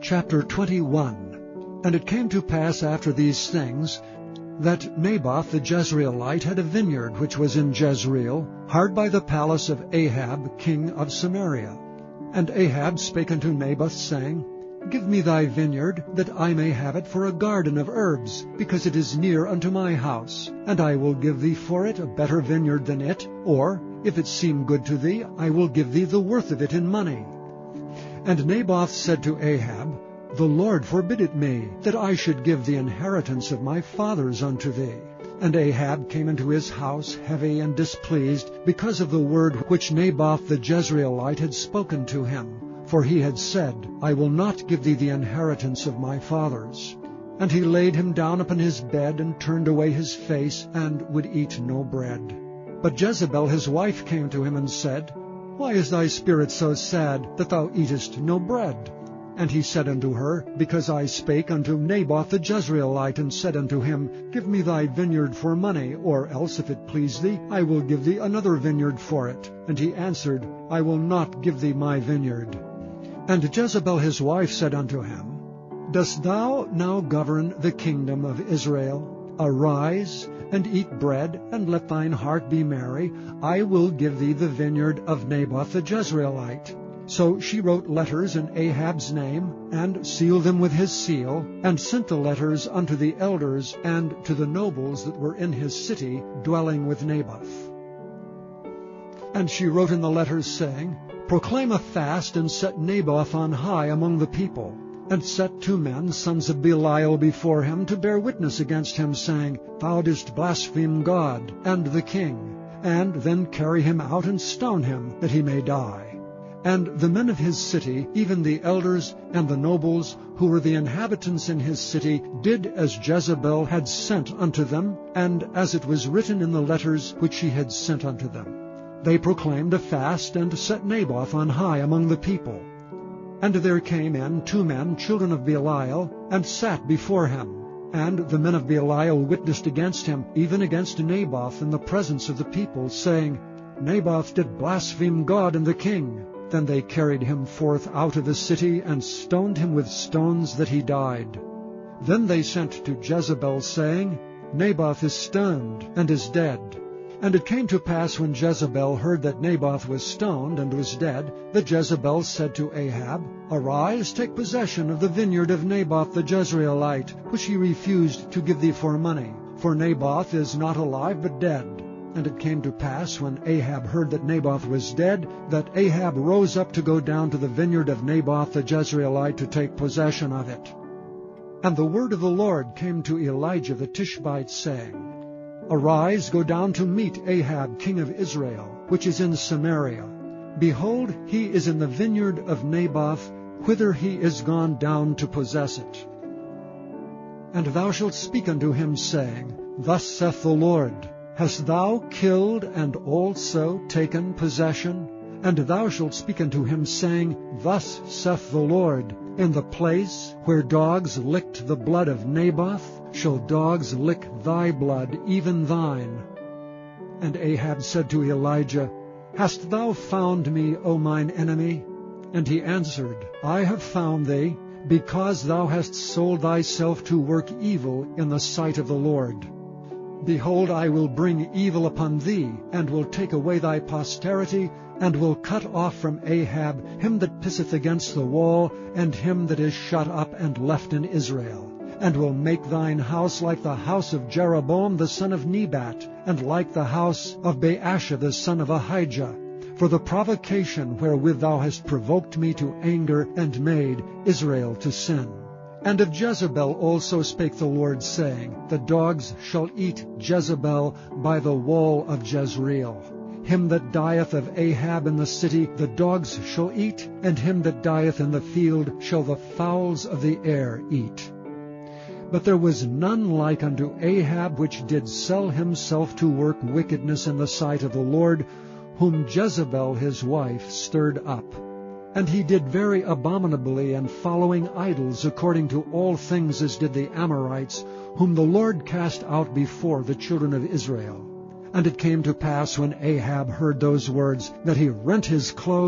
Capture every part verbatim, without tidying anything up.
Chapter twenty-one. And it came to pass after these things, that Naboth the Jezreelite had a vineyard which was in Jezreel, hard by the palace of Ahab king of Samaria. And Ahab spake unto Naboth, saying, Give me thy vineyard, that I may have it for a garden of herbs, because it is near unto my house. And I will give thee for it a better vineyard than it, or, if it seem good to thee, I will give thee the worth of it in money. And Naboth said to Ahab, The Lord forbid it me, that I should give the inheritance of my fathers unto thee. And Ahab came into his house heavy and displeased, because of the word which Naboth the Jezreelite had spoken to him. For he had said, I will not give thee the inheritance of my fathers. And he laid him down upon his bed, and turned away his face, and would eat no bread. But Jezebel his wife came to him, and said, Why is thy spirit so sad, that thou eatest no bread? And he said unto her, Because I spake unto Naboth the Jezreelite, and said unto him, Give me thy vineyard for money, or else, if it please thee, I will give thee another vineyard for it. And he answered, I will not give thee my vineyard. And Jezebel his wife said unto him, Dost thou now govern the kingdom of Israel? Arise, and eat bread, and let thine heart be merry. I will give thee the vineyard of Naboth the Jezreelite. So she wrote letters in Ahab's name, and sealed them with his seal, and sent the letters unto the elders and to the nobles that were in his city, dwelling with Naboth. And she wrote in the letters, saying, Proclaim a fast, and set Naboth on high among the people, and set two men, sons of Belial, before him, to bear witness against him, saying, Thou didst blaspheme God and the king, and then carry him out and stone him, that he may die. And the men of his city, even the elders and the nobles, who were the inhabitants in his city, did as Jezebel had sent unto them, and as it was written in the letters which she had sent unto them. They proclaimed a fast, and set Naboth on high among the people. And there came in two men, children of Belial, and sat before him. And the men of Belial witnessed against him, even against Naboth, in the presence of the people, saying, Naboth did blaspheme God and the king. Then they carried him forth out of the city, and stoned him with stones, that he died. Then they sent to Jezebel, saying, Naboth is stoned, and is dead. And it came to pass, when Jezebel heard that Naboth was stoned, and was dead, that Jezebel said to Ahab, Arise, take possession of the vineyard of Naboth the Jezreelite, which he refused to give thee for money. For Naboth is not alive, but dead. And it came to pass, when Ahab heard that Naboth was dead, that Ahab rose up to go down to the vineyard of Naboth the Jezreelite, to take possession of it. And the word of the Lord came to Elijah the Tishbite, saying, Arise, go down to meet Ahab king of Israel, which is in Samaria. Behold, he is in the vineyard of Naboth, whither he is gone down to possess it. And thou shalt speak unto him, saying, Thus saith the Lord, Hast thou killed and also taken possession? And thou shalt speak unto him, saying, Thus saith the Lord, In the place where dogs licked the blood of Naboth, shall dogs lick thy blood, even thine. And Ahab said to Elijah, Hast thou found me, O mine enemy? And he answered, I have found thee, because thou hast sold thyself to work evil in the sight of the Lord. Behold, I will bring evil upon thee, and will take away thy posterity, and will cut off from Ahab him that pisseth against the wall, and him that is shut up and left in Israel. And will make thine house like the house of Jeroboam the son of Nebat, and like the house of Baasha the son of Ahijah, for the provocation wherewith thou hast provoked me to anger, and made Israel to sin. And of Jezebel also spake the Lord, saying, The dogs shall eat Jezebel by the wall of Jezreel. Him that dieth of Ahab in the city the dogs shall eat, and him that dieth in the field shall the fowls of the air eat. But there was none like unto Ahab, which did sell himself to work wickedness in the sight of the Lord, whom Jezebel his wife stirred up. And he did very abominably, and following idols, according to all things as did the Amorites, whom the Lord cast out before the children of Israel. And it came to pass, when Ahab heard those words, that he rent his clothes,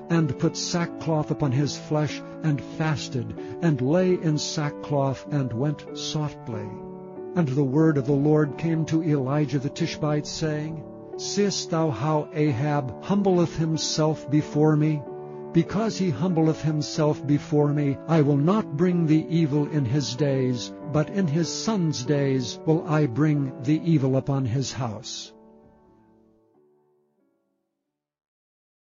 and put sackcloth upon his flesh, and fasted, and lay in sackcloth, and went softly. And the word of the Lord came to Elijah the Tishbite, saying, Seest thou how Ahab humbleth himself before me? Because he humbleth himself before me, I will not bring the evil in his days, but in his son's days will I bring the evil upon his house.